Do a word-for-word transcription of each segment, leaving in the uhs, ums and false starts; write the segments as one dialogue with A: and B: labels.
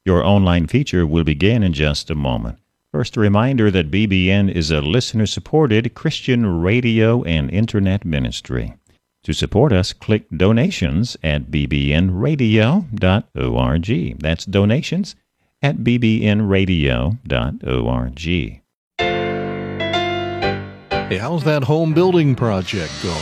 A: Your online feature will begin in just a moment. First, a reminder that B B N is a listener-supported Christian radio and internet ministry. To support us, click donations at b b n radio dot org. That's donations at b b n radio dot org.
B: Hey, how's that home building project going?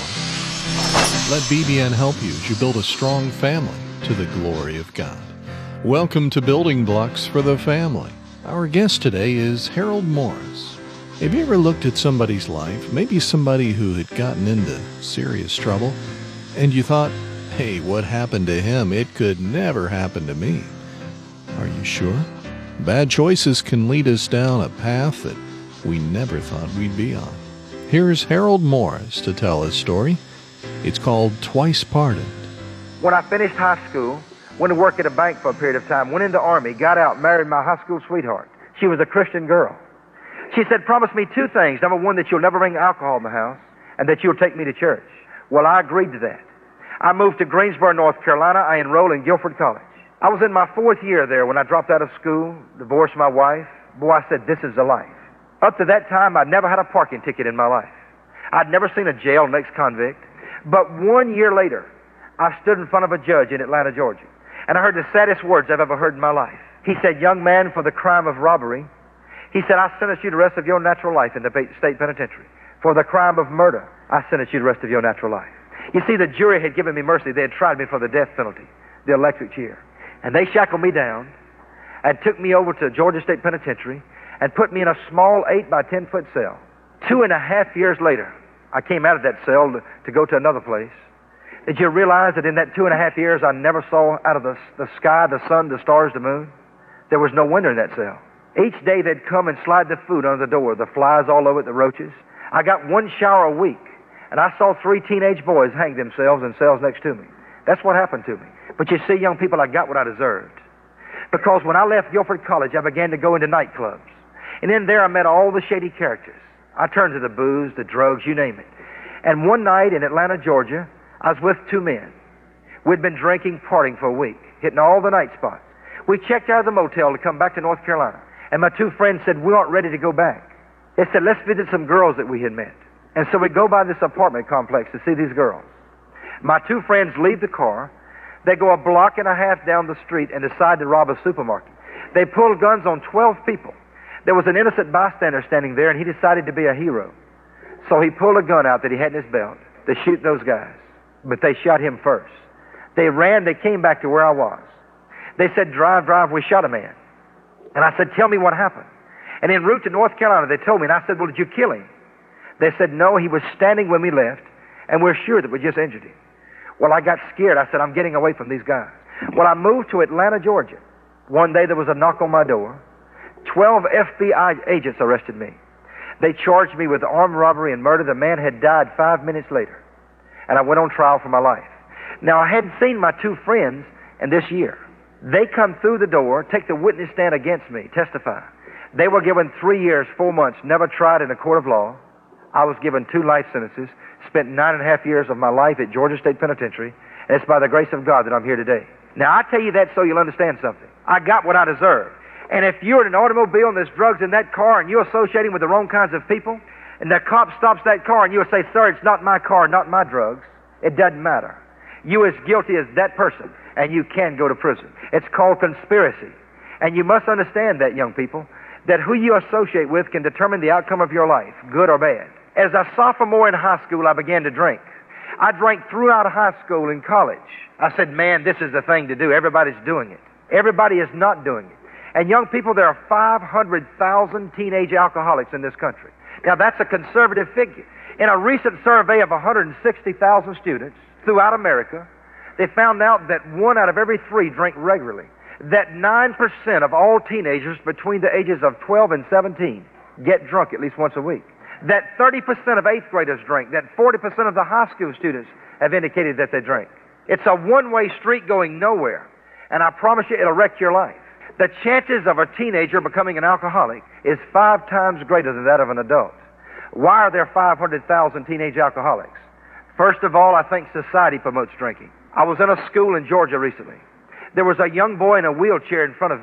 B: Let B B N help you as you build a strong family to the glory of God. Welcome to Building Blocks for the Family. Our guest today is Harold Morris. Have you ever looked at somebody's life, maybe somebody who had gotten into serious trouble, and you thought, hey, what happened to him? It could never happen to me. Are you sure? Bad choices can lead us down a path that we never thought we'd be on. Here's Harold Morris to tell his story. It's called Twice Pardoned.
C: When I finished high school, went to work at a bank for a period of time, went into the Army, got out, married my high school sweetheart. She was a Christian girl. She said, promise me two things. Number one, that you'll never bring alcohol in the house, and that you'll take me to church. Well, I agreed to that. I moved to Greensboro, North Carolina. I enrolled in Guilford College. I was in my fourth year there when I dropped out of school, divorced my wife. Boy, I said, this is the life. Up to that time, I'd never had a parking ticket in my life. I'd never seen a jail and ex-convict. But one year later, I stood in front of a judge in Atlanta, Georgia. And I heard the saddest words I've ever heard in my life. He said, young man, for the crime of robbery, he said, I sentence you the rest of your natural life in the state penitentiary. For the crime of murder, I sentence you the rest of your natural life. You see, the jury had given me mercy. They had tried me for the death penalty, the electric chair. And they shackled me down and took me over to Georgia State Penitentiary and put me in a small eight by ten foot cell. Two and a half years later, I came out of that cell to, to go to another place. Did you realize that in that two and a half years, I never saw out of the, the sky, the sun, the stars, the moon? There was no window in that cell. Each day they'd come and slide the food under the door, the flies all over it, the roaches. I got one shower a week, and I saw three teenage boys hang themselves in cells next to me. That's what happened to me. But you see, young people, I got what I deserved. Because when I left Guilford College, I began to go into nightclubs. And in there I met all the shady characters. I turned to the booze, the drugs, you name it. And one night in Atlanta, Georgia, I was with two men. We'd been drinking, partying for a week, hitting all the night spots. We checked out of the motel to come back to North Carolina. And my two friends said, we aren't ready to go back. They said, let's visit some girls that we had met. And so we go by this apartment complex to see these girls. My two friends leave the car. They go a block and a half down the street and decide to rob a supermarket. They pulled guns on twelve people. There was an innocent bystander standing there, and he decided to be a hero. So he pulled a gun out that he had in his belt to shoot those guys. But they shot him first. They ran, they came back to where I was. They said, drive, drive, we shot a man. And I said, tell me what happened. And en route to North Carolina, they told me, and I said, well, did you kill him? They said, no, he was standing when we left, and we're sure that we just injured him. Well, I got scared. I said, I'm getting away from these guys. Well, I moved to Atlanta, Georgia. One day there was a knock on my door. Twelve F B I agents arrested me. They charged me with armed robbery and murder. The man had died five minutes later. And I went on trial for my life. Now, I hadn't seen my two friends in this year. They come through the door, take the witness stand against me, testify. They were given three years, four months, never tried in a court of law. I was given two life sentences, spent nine and a half years of my life at Georgia State Penitentiary, and it's by the grace of God that I'm here today. Now, I tell you that so you'll understand something. I got what I deserved. And if you're in an automobile and there's drugs in that car and you're associating with the wrong kinds of people, and the cop stops that car and you'll say, sir, it's not my car, not my drugs, it doesn't matter. You as guilty as that person, and you can go to prison. It's called conspiracy. And you must understand that, young people, that who you associate with can determine the outcome of your life, good or bad. As a sophomore in high school, I began to drink. I drank throughout high school and college. I said, man, this is the thing to do. Everybody's doing it. Everybody is not doing it. And young people, there are five hundred thousand teenage alcoholics in this country. Now, that's a conservative figure. In a recent survey of one hundred sixty thousand students throughout America, they found out that one out of every three drink regularly. That nine percent of all teenagers between the ages of twelve and seventeen get drunk at least once a week. That thirty percent of eighth graders drink. That forty percent of the high school students have indicated that they drink. It's a one-way street going nowhere. And I promise you, it'll wreck your life. The chances of a teenager becoming an alcoholic is five times greater than that of an adult. Why are there five hundred thousand teenage alcoholics? First of all, I think society promotes drinking. I was in a school in Georgia recently. There was a young boy in a wheelchair in front of me.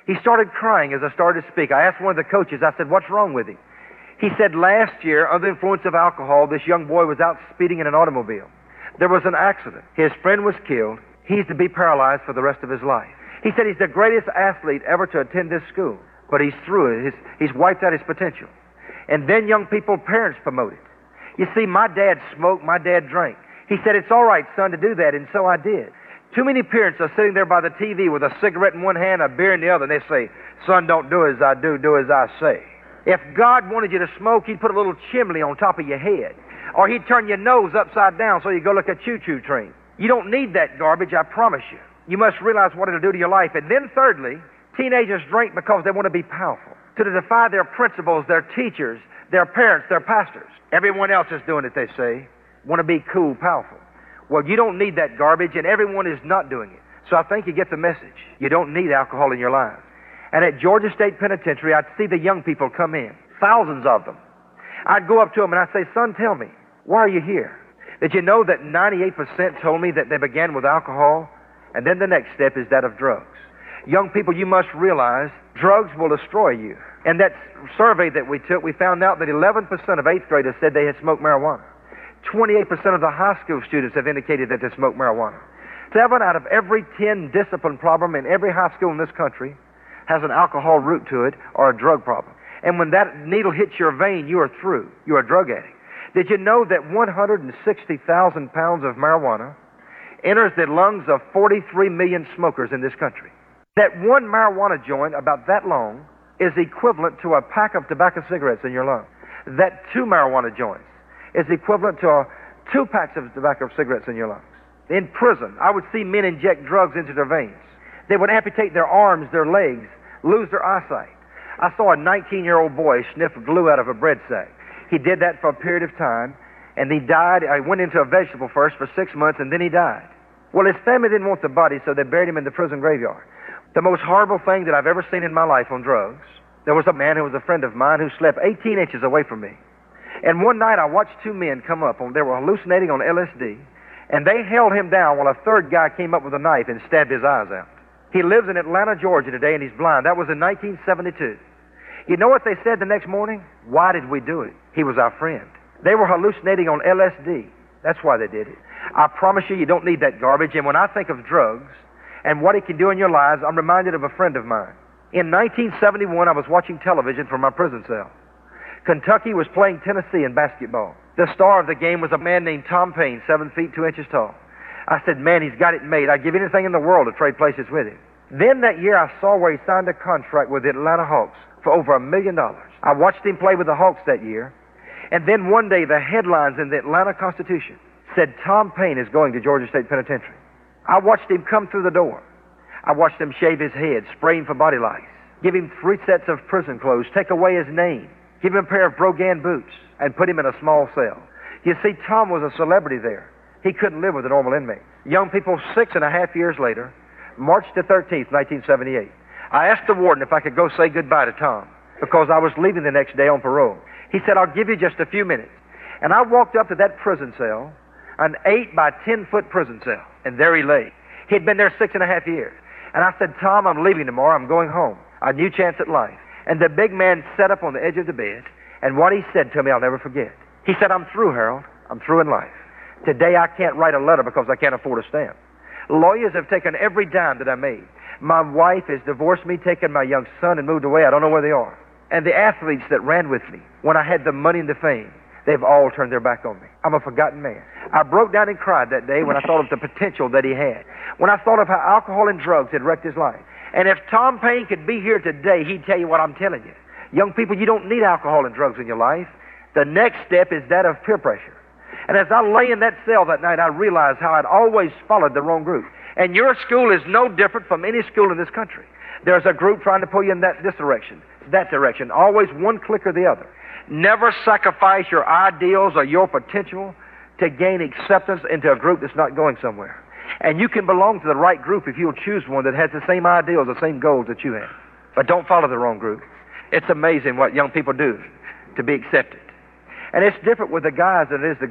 C: He started crying as I started to speak. I asked one of the coaches, I said, what's wrong with him? He said, last year, under the influence of alcohol, this young boy was out speeding in an automobile. There was an accident. His friend was killed. He's to be paralyzed for the rest of his life. He said he's the greatest athlete ever to attend this school, but he's through it. He's, he's wiped out his potential. And then young people, parents promote it. You see, my dad smoked, my dad drank. He said, it's all right, son, to do that, and so I did. Too many parents are sitting there by the T V with a cigarette in one hand, a beer in the other, and they say, son, don't do as I do, do as I say. If God wanted you to smoke, he'd put a little chimney on top of your head. Or he'd turn your nose upside down so you go like a choo-choo train. You don't need that garbage, I promise you. You must realize what it'll do to your life. And then thirdly, teenagers drink because they want to be powerful, to defy their principals, their teachers, their parents, their pastors. Everyone else is doing it, they say. Want to be cool, powerful. Well, you don't need that garbage, and everyone is not doing it. So I think you get the message. You don't need alcohol in your life. And at Georgia State Penitentiary, I'd see the young people come in, thousands of them. I'd go up to them and I'd say, son, tell me, why are you here? Did you know that ninety-eight percent told me that they began with alcohol? And then the next step is that of drugs. Young people, you must realize drugs will destroy you. And that survey that we took, we found out that eleven percent of eighth graders said they had smoked marijuana. twenty-eight percent of the high school students have indicated that they smoke marijuana. Seven out of every ten discipline problem in every high school in this country has an alcohol root to it or a drug problem. And when that needle hits your vein, you are through. You're a drug addict. Did you know that one hundred sixty thousand pounds of marijuana enters the lungs of forty-three million smokers in this country? That one marijuana joint, about that long, is equivalent to a pack of tobacco cigarettes in your lung. That two marijuana joints is equivalent to a, two packs of tobacco cigarettes in your lungs. In prison, I would see men inject drugs into their veins. They would amputate their arms, their legs, lose their eyesight. I saw a nineteen-year-old boy sniff glue out of a bread sack. He did that for a period of time, and he died. I went into a vegetable first for six months, and then he died. Well, his family didn't want the body, so they buried him in the prison graveyard. The most horrible thing that I've ever seen in my life on drugs, there was a man who was a friend of mine who slept eighteen inches away from me. And one night I watched two men come up. They were hallucinating on L S D, and they held him down while a third guy came up with a knife and stabbed his eyes out. He lives in Atlanta, Georgia today, and he's blind. That was in nineteen seventy-two. You know what they said the next morning? Why did we do it? He was our friend. They were hallucinating on L S D. That's why they did it. I promise you, you don't need that garbage. And when I think of drugs and what it can do in your lives, I'm reminded of a friend of mine. In nineteen seventy-one, I was watching television from my prison cell. Kentucky was playing Tennessee in basketball. The star of the game was a man named Tom Paine, seven feet, two inches tall. I said, man, he's got it made. I'd give anything in the world to trade places with him. Then that year, I saw where he signed a contract with the Atlanta Hawks for over a million dollars. I watched him play with the Hawks that year. And then one day, the headlines in the Atlanta Constitution said, Tom Paine is going to Georgia State Penitentiary. I watched him come through the door. I watched him shave his head, spray him for body lice, give him three sets of prison clothes, take away his name, give him a pair of Brogan boots, and put him in a small cell. You see, Tom was a celebrity there. He couldn't live with a normal inmate. Young people, six and a half years later, March the thirteenth, nineteen seventy-eight, I asked the warden if I could go say goodbye to Tom because I was leaving the next day on parole. He said, I'll give you just a few minutes. And I walked up to that prison cell, an eight by ten foot prison cell, and there he lay. He'd been there six and a half years. And I said, Tom, I'm leaving tomorrow. I'm going home. A new chance at life. And the big man sat up on the edge of the bed, and what he said to me, I'll never forget. He said, I'm through, Harold. I'm through in life. Today I can't write a letter because I can't afford a stamp. Lawyers have taken every dime that I made. My wife has divorced me, taken my young son, and moved away. I don't know where they are. And the athletes that ran with me, when I had the money and the fame, they've all turned their back on me. I'm a forgotten man. I broke down and cried that day when I thought of the potential that he had, when I thought of how alcohol and drugs had wrecked his life. And if Tom Paine could be here today, he'd tell you what I'm telling you. Young people, you don't need alcohol and drugs in your life. The next step is that of peer pressure. And as I lay in that cell that night, I realized how I'd always followed the wrong group. And your school is no different from any school in this country. There's a group trying to pull you in that this direction, that direction, always one click or the other. Never sacrifice your ideals or your potential to gain acceptance into a group that's not going somewhere. And you can belong to the right group if you'll choose one that has the same ideals, the same goals that you have. But don't follow the wrong group. It's amazing what young people do to be accepted. And it's different with the guys than it is the girls.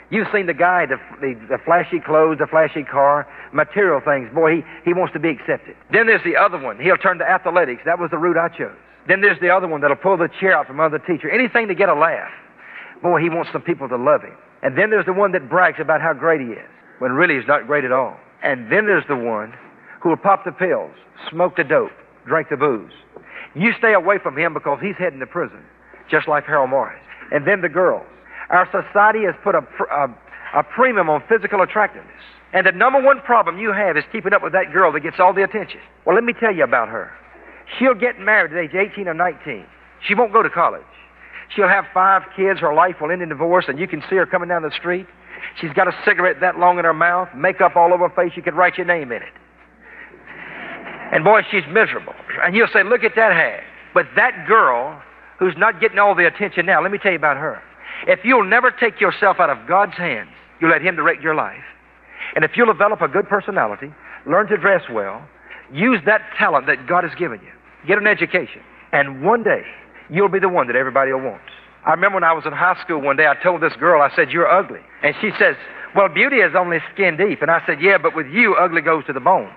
C: You've seen the guy, the, the, the flashy clothes, the flashy car, material things. Boy, he, he wants to be accepted. Then there's the other one. He'll turn to athletics. That was the route I chose. Then there's the other one that'll pull the chair out from under the teacher. Anything to get a laugh. Boy, he wants some people to love him. And then there's the one that brags about how great he is, when really he's not great at all. And then there's the one who will pop the pills, smoke the dope, drink the booze. You stay away from him because he's heading to prison, just like Harold Morris. And then the girls. Our society has put a, a, a premium on physical attractiveness. And the number one problem you have is keeping up with that girl that gets all the attention. Well, let me tell you about her. She'll get married at age eighteen or nineteen. She won't go to college. She'll have five kids. Her life will end in divorce, and you can see her coming down the street. She's got a cigarette that long in her mouth, makeup all over her face. You could write your name in it. And boy, she's miserable. And you'll say, look at that hag. But that girl who's not getting all the attention now, let me tell you about her. If you'll never take yourself out of God's hands, you let Him direct your life. And if you'll develop a good personality, learn to dress well, use that talent that God has given you, get an education, and one day you'll be the one that everybody will want. I remember when I was in high school one day, I told this girl, I said, you're ugly. And she says, well, beauty is only skin deep. And I said, yeah, but with you, ugly goes to the bone.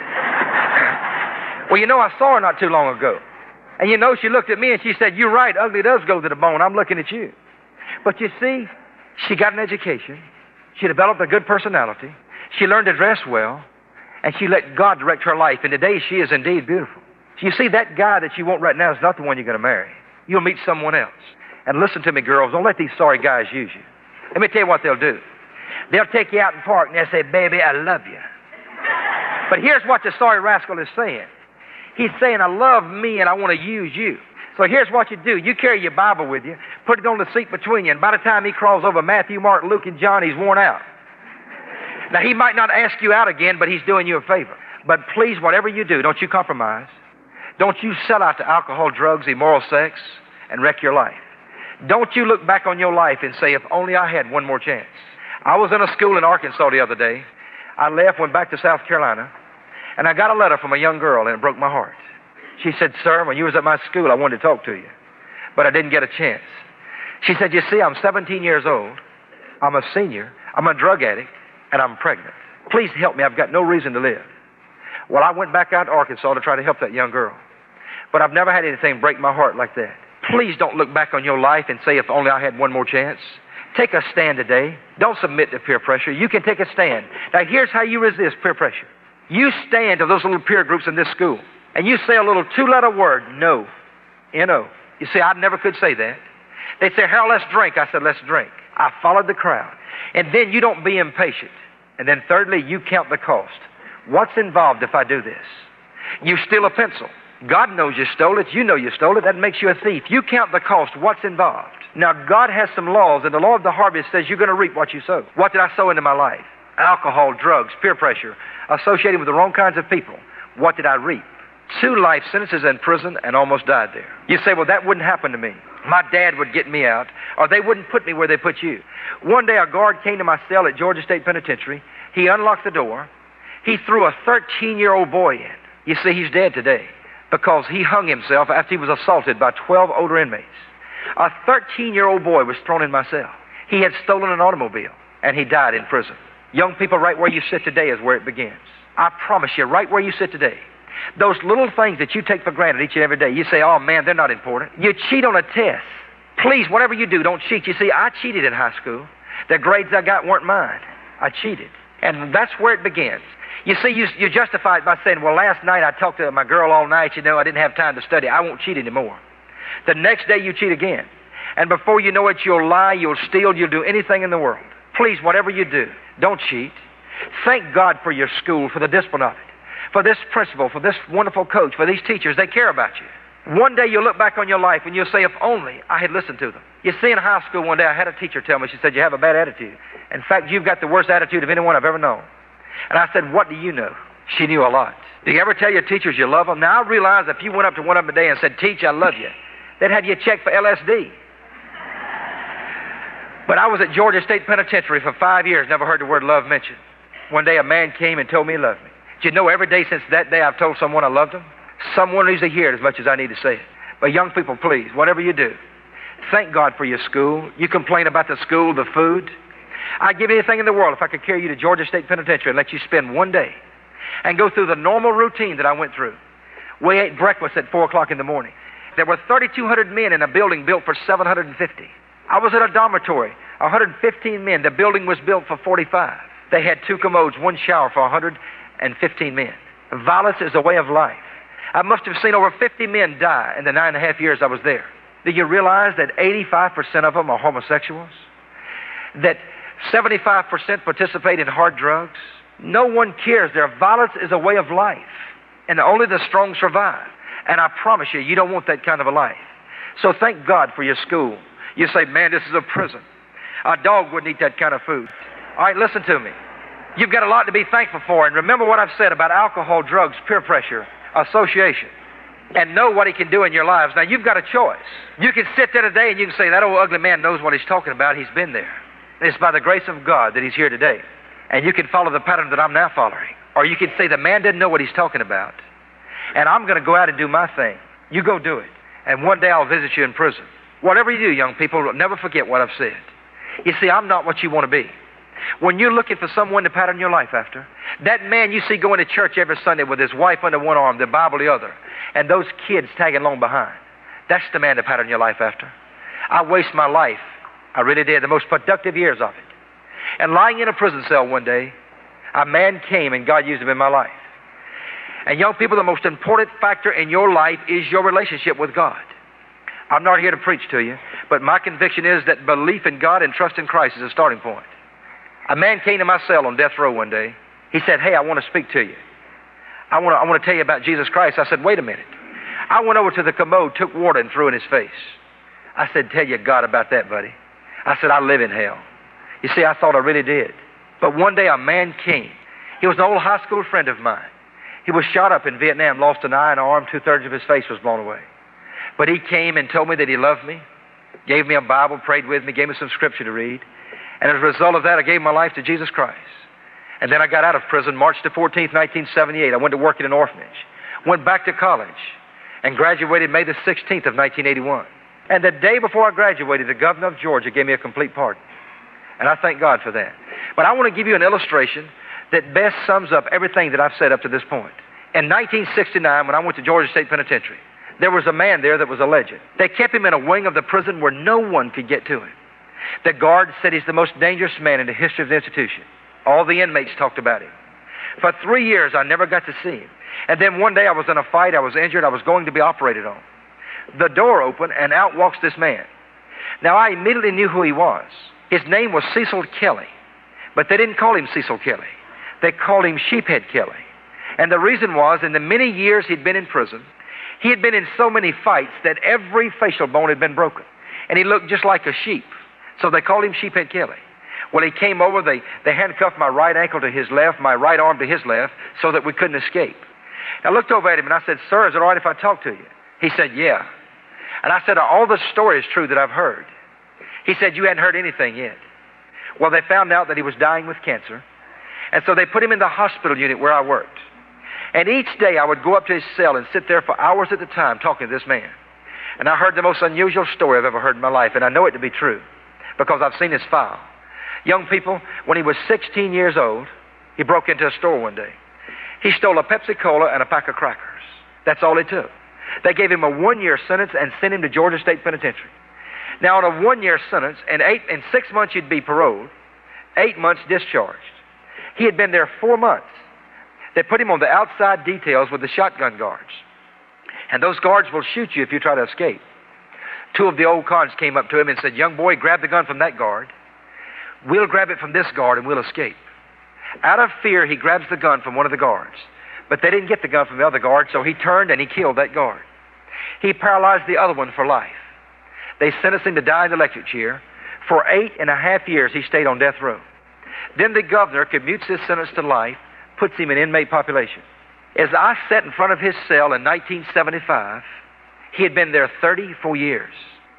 C: Well, you know, I saw her not too long ago. And you know, she looked at me and she said, you're right, ugly does go to the bone. I'm looking at you. But you see, she got an education. She developed a good personality. She learned to dress well. And she let God direct her life. And today she is indeed beautiful. You see, that guy that you want right now is not the one you're going to marry. You'll meet someone else. And listen to me, girls. Don't let these sorry guys use you. Let me tell you what they'll do. They'll take you out in the park and they'll say, baby, I love you. But here's what the sorry rascal is saying. He's saying, I love me and I want to use you. So here's what you do. You carry your Bible with you, put it on the seat between you, and by the time he crawls over Matthew, Mark, Luke, and John, he's worn out. Now, he might not ask you out again, but he's doing you a favor. But please, whatever you do, don't you compromise. Don't you sell out to alcohol, drugs, immoral sex, and wreck your life. Don't you look back on your life and say, if only I had one more chance. I was in a school in Arkansas the other day. I left, went back to South Carolina, and I got a letter from a young girl, and it broke my heart. She said, sir, when you was at my school, I wanted to talk to you, but I didn't get a chance. She said, you see, I'm seventeen years old. I'm a senior. I'm a drug addict, and I'm pregnant. Please help me. I've got no reason to live. Well, I went back out to Arkansas to try to help that young girl, but I've never had anything break my heart like that. Please don't look back on your life and say, if only I had one more chance. Take a stand today. Don't submit to peer pressure. You can take a stand. Now, here's how you resist peer pressure. You stand to those little peer groups in this school, and you say a little two-letter word, no, N O. You see, I never could say that. They'd say, Harold, let's drink. I said, let's drink. I followed the crowd. And then you don't be impatient. And then thirdly, you count the cost. What's involved if I do this? You steal a pencil. God knows you stole it. You know you stole it. That makes you a thief. You count the cost. What's involved? Now, God has some laws, and the law of the harvest says you're going to reap what you sow. What did I sow into my life? Alcohol, drugs, peer pressure, associated with the wrong kinds of people. What did I reap? Two life sentences in prison and almost died there. You say, well, that wouldn't happen to me. My dad would get me out, or they wouldn't put me where they put you. One day, a guard came to my cell at Georgia State Penitentiary. He unlocked the door. He threw a thirteen-year-old boy in. You see, he's dead today because he hung himself after he was assaulted by twelve older inmates. A thirteen-year-old boy was thrown in my cell. He had stolen an automobile, and he died in prison. Young people, right where you sit today is where it begins. I promise you, right where you sit today, those little things that you take for granted each and every day, you say, oh, man, they're not important. You cheat on a test. Please, whatever you do, don't cheat. You see, I cheated in high school. The grades I got weren't mine. I cheated. And that's where it begins. You see, you, you justify it by saying, well, last night I talked to my girl all night. You know, I didn't have time to study. I won't cheat anymore. The next day you cheat again. And before you know it, you'll lie, you'll steal, you'll do anything in the world. Please, whatever you do, don't cheat. Thank God for your school, for the discipline of it, for this principal, for this wonderful coach, for these teachers. They care about you. One day you'll look back on your life and you'll say, if only I had listened to them. You see, in high school one day I had a teacher tell me, she said, you have a bad attitude. In fact, you've got the worst attitude of anyone I've ever known. And I said, what do you know? She knew a lot. Do you ever tell your teachers you love them? Now, I realize if you went up to one of them today and said, teach, I love you, they'd have you checked for L S D. But I was at Georgia State Penitentiary for five years, never heard the word love mentioned. One day a man came and told me he loved me. Do you know every day since that day I've told someone I loved them? Someone needs to hear it as much as I need to say it. But young people, please, whatever you do, thank God for your school. You complain about the school, the food. I'd give anything in the world if I could carry you to Georgia State Penitentiary and let you spend one day and go through the normal routine that I went through. We ate breakfast at four o'clock in the morning. There were thirty-two hundred men in a building built for seven hundred fifty. I was at a dormitory, one hundred fifteen men. The building was built for forty-five. They had two commodes, one shower for one hundred fifteen men. Violence is a way of life. I must have seen over fifty men die in the nine and a half years I was there. Do you realize that eighty-five percent of them are homosexuals? That seventy-five percent participate in hard drugs? No one cares. Their violence is a way of life. And only the strong survive. And I promise you, you don't want that kind of a life. So thank God for your school. You say, man, this is a prison. A dog wouldn't eat that kind of food. All right, listen to me. You've got a lot to be thankful for. And remember what I've said about alcohol, drugs, peer pressure, association. And know what he can do in your lives. Now, you've got a choice. You can sit there today and you can say, that old ugly man knows what he's talking about. He's been there. It's by the grace of God that he's here today. And you can follow the pattern that I'm now following. Or you can say, the man didn't know what he's talking about. And I'm going to go out and do my thing. You go do it. And one day I'll visit you in prison. Whatever you do, young people, never forget what I've said. You see, I'm not what you want to be. When you're looking for someone to pattern your life after, that man you see going to church every Sunday with his wife under one arm, the Bible the other, and those kids tagging along behind, that's the man to pattern your life after. I waste my life. I really did, the most productive years of it. And lying in a prison cell one day, a man came and God used him in my life. And young people, the most important factor in your life is your relationship with God. I'm not here to preach to you, but my conviction is that belief in God and trust in Christ is a starting point. A man came to my cell on death row one day. He said, hey, I want to speak to you. I want to, I want to tell you about Jesus Christ. I said, wait a minute. I went over to the commode, took water and threw in his face. I said, tell you God about that, buddy. I said, I live in hell. You see, I thought I really did. But one day a man came. He was an old high school friend of mine. He was shot up in Vietnam, lost an eye and an arm, two-thirds of his face was blown away. But he came and told me that he loved me, gave me a Bible, prayed with me, gave me some scripture to read. And as a result of that, I gave my life to Jesus Christ. And then I got out of prison March the fourteenth, nineteen seventy-eight. I went to work in an orphanage. Went back to college and graduated May the sixteenth of nineteen eighty-one. And the day before I graduated, the governor of Georgia gave me a complete pardon. And I thank God for that. But I want to give you an illustration that best sums up everything that I've said up to this point. In nineteen sixty-nine, when I went to Georgia State Penitentiary, there was a man there that was a legend. They kept him in a wing of the prison where no one could get to him. The guard said he's the most dangerous man in the history of the institution. All the inmates talked about him. For three years, I never got to see him. And then one day I was in a fight, I was injured, I was going to be operated on. The door opened, and out walks this man. Now, I immediately knew who he was. His name was Cecil Kelly. But they didn't call him Cecil Kelly. They called him Sheephead Kelly. And the reason was, in the many years he'd been in prison, he had been in so many fights that every facial bone had been broken. And he looked just like a sheep. So they called him Sheephead Kelly. Well, he came over, they, they handcuffed my right ankle to his left, my right arm to his left, so that we couldn't escape. I looked over at him and I said, sir, is it all right if I talk to you? He said, yeah. And I said, are all the stories true that I've heard? He said, you hadn't heard anything yet. Well, they found out that he was dying with cancer. And so they put him in the hospital unit where I worked. And each day I would go up to his cell and sit there for hours at a time talking to this man. And I heard the most unusual story I've ever heard in my life, and I know it to be true because I've seen his file. Young people, when he was sixteen years old, he broke into a store one day. He stole a Pepsi-Cola and a pack of crackers. That's all it took. They gave him a one-year sentence and sent him to Georgia State Penitentiary. Now, on a one-year sentence, in, eight, in six months you'd be paroled, eight months discharged. He had been there four months. They put him on the outside details with the shotgun guards. And those guards will shoot you if you try to escape. Two of the old cons came up to him and said, young boy, grab the gun from that guard. We'll grab it from this guard and we'll escape. Out of fear, he grabs the gun from one of the guards. But they didn't get the gun from the other guard, so he turned and he killed that guard. He paralyzed the other one for life. They sentenced him to die in the electric chair. For eight and a half years, he stayed on death row. Then the governor commutes his sentence to life, puts him in inmate population. As I sat in front of his cell in nineteen seventy-five, he had been there thirty-four years.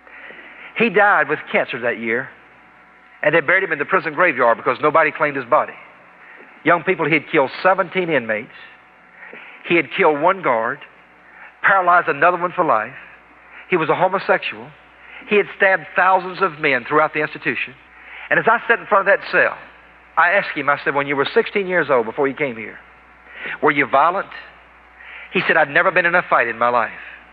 C: He died with cancer that year, and they buried him in the prison graveyard because nobody claimed his body. Young people, he had killed seventeen inmates. He had killed one guard, paralyzed another one for life. He was a homosexual. He had stabbed thousands of men throughout the institution. And as I sat in front of that cell, I asked him, I said, when you were sixteen years old before you came here, were you violent? He said, I'd never been in a fight in my life.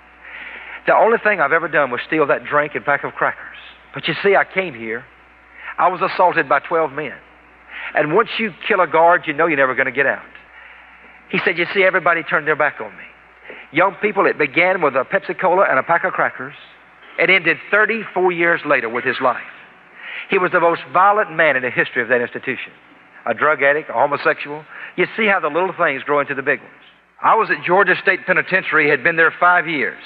C: The only thing I've ever done was steal that drink and pack of crackers. But you see, I came here. I was assaulted by twelve men. And once you kill a guard, you know you're never going to get out. He said, you see, everybody turned their back on me. Young people, it began with a Pepsi-Cola and a pack of crackers. It ended thirty-four years later with his life. He was the most violent man in the history of that institution. A drug addict, a homosexual. You see how the little things grow into the big ones. I was at Georgia State Penitentiary, had been there five years.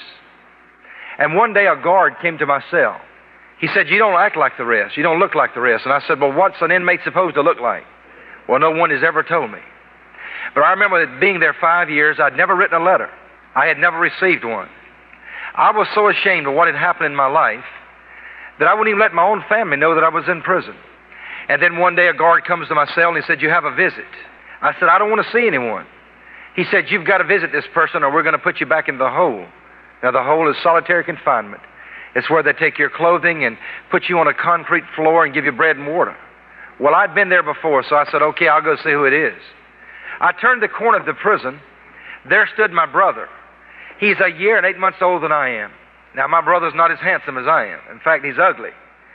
C: And one day a guard came to my cell. He said, you don't act like the rest. You don't look like the rest. And I said, well, what's an inmate supposed to look like? Well, no one has ever told me. But I remember that being there five years, I'd never written a letter. I had never received one. I was so ashamed of what had happened in my life that I wouldn't even let my own family know that I was in prison. And then one day a guard comes to my cell and he said, you have a visit. I said, I don't want to see anyone. He said, you've got to visit this person or we're going to put you back in the hole. Now, the hole is solitary confinement. It's where they take your clothing and put you on a concrete floor and give you bread and water. Well, I'd been there before, so I said, okay, I'll go see who it is. I turned the corner of the prison. There stood my brother. He's a year and eight months older than I am. Now, my brother's not as handsome as I am. In fact, he's ugly.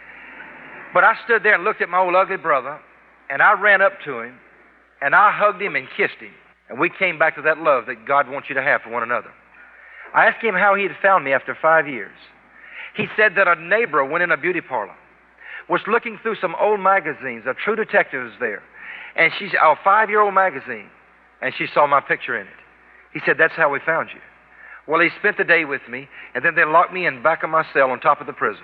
C: But I stood there and looked at my old ugly brother, and I ran up to him, and I hugged him and kissed him. And we came back to that love that God wants you to have for one another. I asked him how he had found me after five years. He said that a neighbor went in a beauty parlor, was looking through some old magazines. A True Detective was there, and she's a five-year-old magazine, and she saw my picture in it. He said, that's how we found you. Well, he spent the day with me, and then they locked me in back of my cell on top of the prison.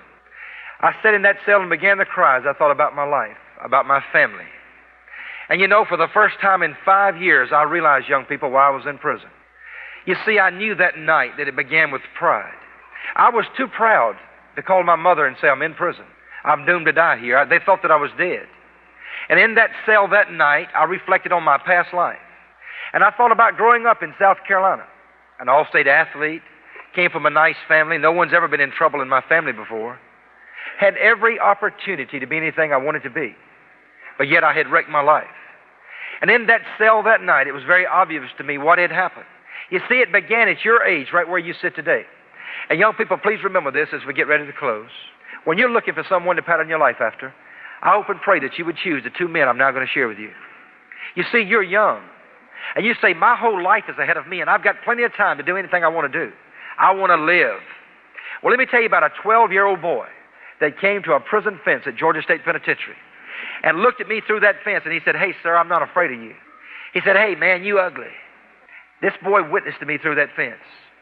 C: I sat in that cell and began to cry as I thought about my life, about my family. And you know, for the first time in five years, I realized, young people, why I was in prison. You see, I knew that night that it began with pride. I was too proud to call my mother and say, I'm in prison. I'm doomed to die here. They thought that I was dead. And in that cell that night, I reflected on my past life. And I thought about growing up in South Carolina, an all-state athlete, came from a nice family. No one's ever been in trouble in my family before. Had every opportunity to be anything I wanted to be. But yet I had wrecked my life. And in that cell that night, it was very obvious to me what had happened. You see, it began at your age, right where you sit today. And young people, please remember this as we get ready to close. When you're looking for someone to pattern your life after, I hope and pray that you would choose the two men I'm now going to share with you. You see, you're young. And you say, my whole life is ahead of me, and I've got plenty of time to do anything I want to do. I want to live. Well, let me tell you about a twelve-year-old boy that came to a prison fence at Georgia State Penitentiary and looked at me through that fence, and he said, hey, sir, I'm not afraid of you. He said, hey, man, you ugly. This boy witnessed to me through that fence.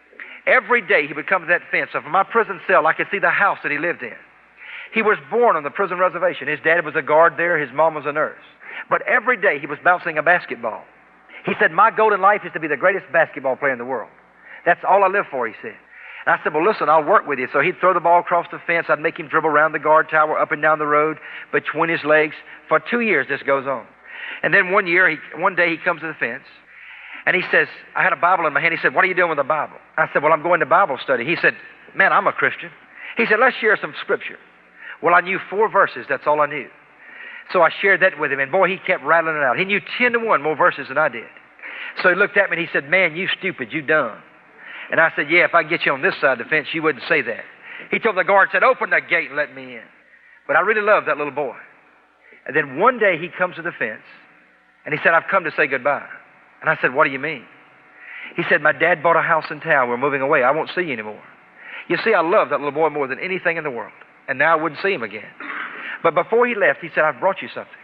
C: Every day he would come to that fence. So from my prison cell, I could see the house that he lived in. He was born on the prison reservation. His dad was a guard there. His mom was a nurse. But every day he was bouncing a basketball. He said, my goal in life is to be the greatest basketball player in the world. That's all I live for, he said. And I said, well, listen, I'll work with you. So he'd throw the ball across the fence. I'd make him dribble around the guard tower, up and down the road, between his legs. For two years, this goes on. And then one year, he, one day he comes to the fence, and he says, I had a Bible in my hand. He said, what are you doing with the Bible? I said, well, I'm going to Bible study. He said, man, I'm a Christian. He said, let's share some scripture. Well, I knew four verses. That's all I knew. So I shared that with him, and boy, he kept rattling it out. He knew ten to one more verses than I did. So he looked at me and he said, man, you stupid, you dumb. And I said, yeah, if I get you on this side of the fence, you wouldn't say that. He told the guard, said, open the gate and let me in. But I really loved that little boy. And then one day he comes to the fence, and he said, I've come to say goodbye. And I said, what do you mean? He said, my dad bought a house in town. We're moving away. I won't see you anymore. You see, I love that little boy more than anything in the world. And now I wouldn't see him again. But before he left, he said, I've brought you something.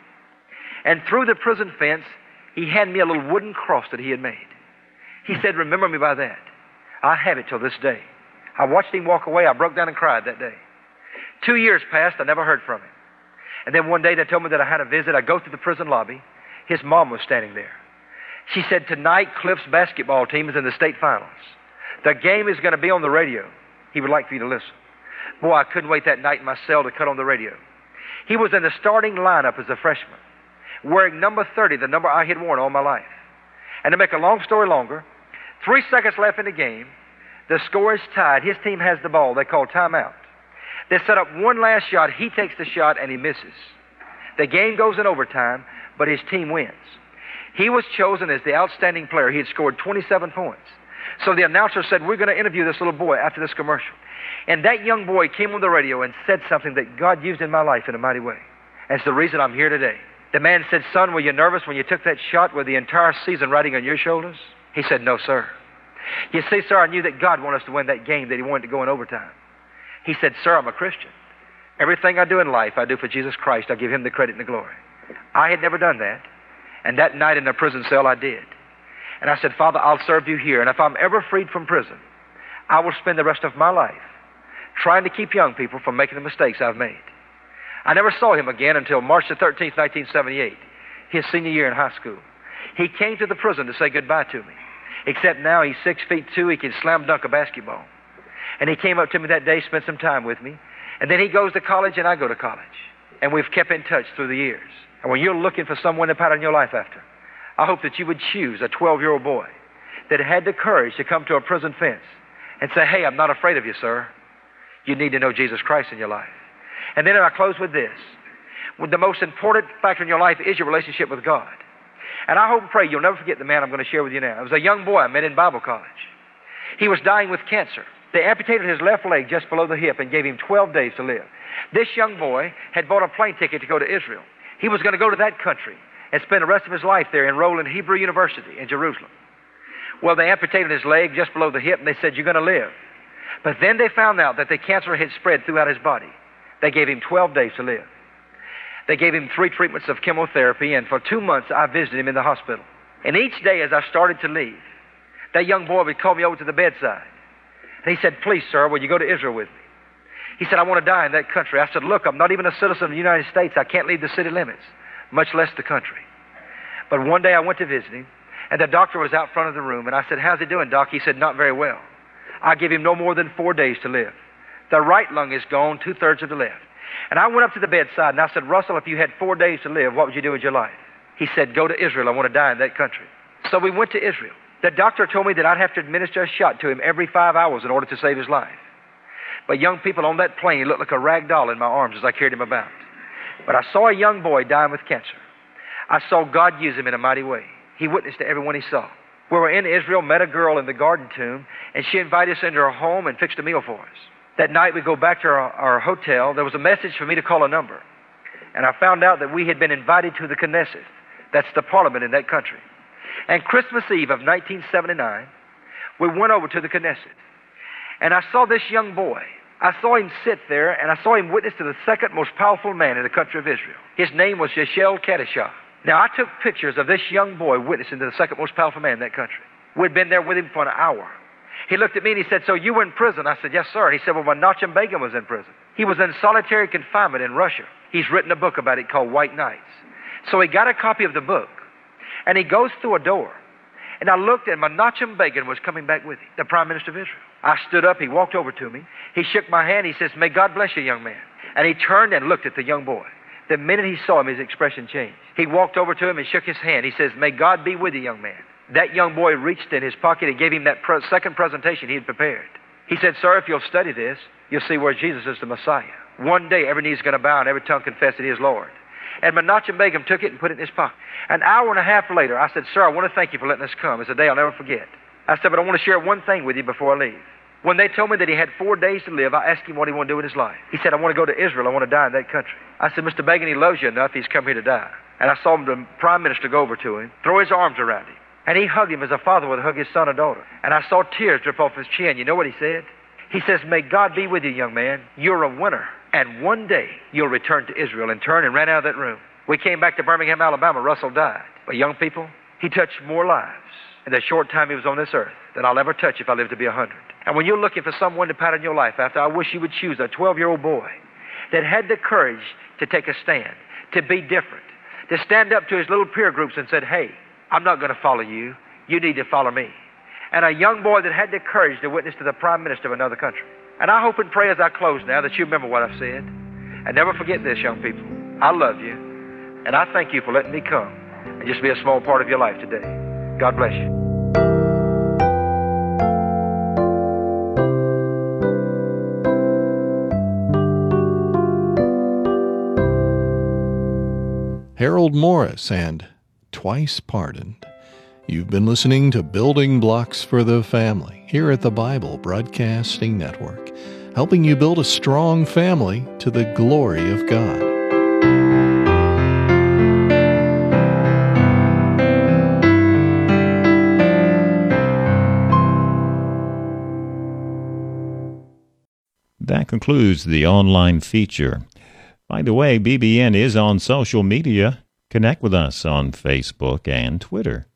C: And through the prison fence, he handed me a little wooden cross that he had made. He said, remember me by that. I have it till this day. I watched him walk away. I broke down and cried that day. Two years passed. I never heard from him. And then one day they told me that I had a visit. I go to the prison lobby. His mom was standing there. She said, tonight Cliff's basketball team is in the state finals. The game is going to be on the radio. He would like for you to listen. Boy, I couldn't wait that night in my cell to cut on the radio. He was in the starting lineup as a freshman, wearing number thirty, the number I had worn all my life. And to make a long story longer, three seconds left in the game, the score is tied. His team has the ball. They call timeout. They set up one last shot. He takes the shot, and he misses. The game goes in overtime, but his team wins. He was chosen as the outstanding player. He had scored twenty-seven points. So the announcer said, we're going to interview this little boy after this commercial. And that young boy came on the radio and said something that God used in my life in a mighty way. That's the reason I'm here today. The man said, son, were you nervous when you took that shot with the entire season riding on your shoulders? He said, no, sir. You see, sir, I knew that God wanted us to win that game, that he wanted to go in overtime. He said, sir, I'm a Christian. Everything I do in life, I do for Jesus Christ. I give him the credit and the glory. I had never done that. And that night in the prison cell, I did. And I said, Father, I'll serve you here. And if I'm ever freed from prison, I will spend the rest of my life trying to keep young people from making the mistakes I've made. I never saw him again until March the thirteenth, nineteen seventy-eight, his senior year in high school. He came to the prison to say goodbye to me, except now he's six feet two, he can slam dunk a basketball. And he came up to me that day, spent some time with me, and then he goes to college and I go to college. And we've kept in touch through the years. And when you're looking for someone to pattern your life after, I hope that you would choose a twelve-year-old boy that had the courage to come to a prison fence and say, hey, I'm not afraid of you, sir. You need to know Jesus Christ in your life. And then I close with this. The most important factor in your life is your relationship with God. And I hope and pray you'll never forget the man I'm going to share with you now. It was a young boy I met in Bible college. He was dying with cancer. They amputated his left leg just below the hip and gave him twelve days to live. This young boy had bought a plane ticket to go to Israel. He was going to go to that country and spend the rest of his life there, enrolled in Hebrew University in Jerusalem. Well, they amputated his leg just below the hip, and they said, you're going to live. But then they found out that the cancer had spread throughout his body. They gave him twelve days to live. They gave him three treatments of chemotherapy, and for two months I visited him in the hospital. And each day as I started to leave, that young boy would call me over to the bedside. And he said, please, sir, will you go to Israel with me? He said, I want to die in that country. I said, look, I'm not even a citizen of the United States. I can't leave the city limits, much less the country. But one day I went to visit him, and the doctor was out front of the room, and I said, how's he doing, Doc? He said, not very well. I give him no more than four days to live. The right lung is gone, two-thirds of the left. And I went up to the bedside, and I said, Russell, if you had four days to live, what would you do with your life? He said, go to Israel. I want to die in that country. So we went to Israel. The doctor told me that I'd have to administer a shot to him every five hours in order to save his life. But young people on that plane, he looked like a rag doll in my arms as I carried him about. But I saw a young boy dying with cancer. I saw God use him in a mighty way. He witnessed to everyone he saw. We were in Israel, met a girl in the garden tomb, and she invited us into her home and fixed a meal for us. That night we go back to our, our hotel. There was a message for me to call a number. And I found out that we had been invited to the Knesset. That's the parliament in that country. And Christmas Eve of nineteen seventy-nine, we went over to the Knesset. And I saw this young boy. I saw him sit there, and I saw him witness to the second most powerful man in the country of Israel. His name was Yeshel Kadishah. Now, I took pictures of this young boy witnessing to the second most powerful man in that country. We'd been there with him for an hour. He looked at me and he said, so you were in prison? I said, yes, sir. And he said, well, Menachem Begin was in prison. He was in solitary confinement in Russia. He's written a book about it called White Nights. So he got a copy of the book, and he goes through a door. And I looked, and Menachem Begin was coming back with him, the Prime Minister of Israel. I stood up. He walked over to me. He shook my hand. He says, may God bless you, young man. And he turned and looked at the young boy. The minute he saw him, his expression changed. He walked over to him and shook his hand. He says, may God be with you, young man. That young boy reached in his pocket and gave him that pre- second presentation he had prepared. He said, sir, if you'll study this, you'll see where Jesus is the Messiah. One day, every knee is going to bow and every tongue confess that he is Lord. And Menachem Begin took it and put it in his pocket. An hour and a half later, I said, sir, I want to thank you for letting us come. It's a day I'll never forget. I said, but I want to share one thing with you before I leave. When they told me that he had four days to live, I asked him what he wanted to do with his life. He said, I want to go to Israel. I want to die in that country. I said, Mister Begin, he loves you enough. He's come here to die. And I saw the Prime Minister go over to him, throw his arms around him. And he hugged him as a father would hug his son or daughter. And I saw tears drip off his chin. You know what he said? He says, may God be with you, young man. You're a winner. And one day you'll return to Israel. And turned and ran out of that room. We came back to Birmingham, Alabama. Russell died. But young people, he touched more lives in the short time he was on this earth than I'll ever touch if I live to be a hundred. And when you're looking for someone to pattern your life after, I wish you would choose a twelve-year-old boy that had the courage to take a stand, to be different, to stand up to his little peer groups and said, hey, I'm not going to follow you. You need to follow me. And a young boy that had the courage to witness to the Prime Minister of another country. And I hope and pray as I close now that you remember what I've said. And never forget this, young people. I love you. And I thank you for letting me come and just be a small part of your life today. God bless you.
B: Harold Morris, and Twice Pardoned. You've been listening to Building Blocks for the Family here at the Bible Broadcasting Network, helping you build a strong family to the glory of God.
A: That concludes the online feature. By the way, B B N is on social media. Connect with us on Facebook and Twitter.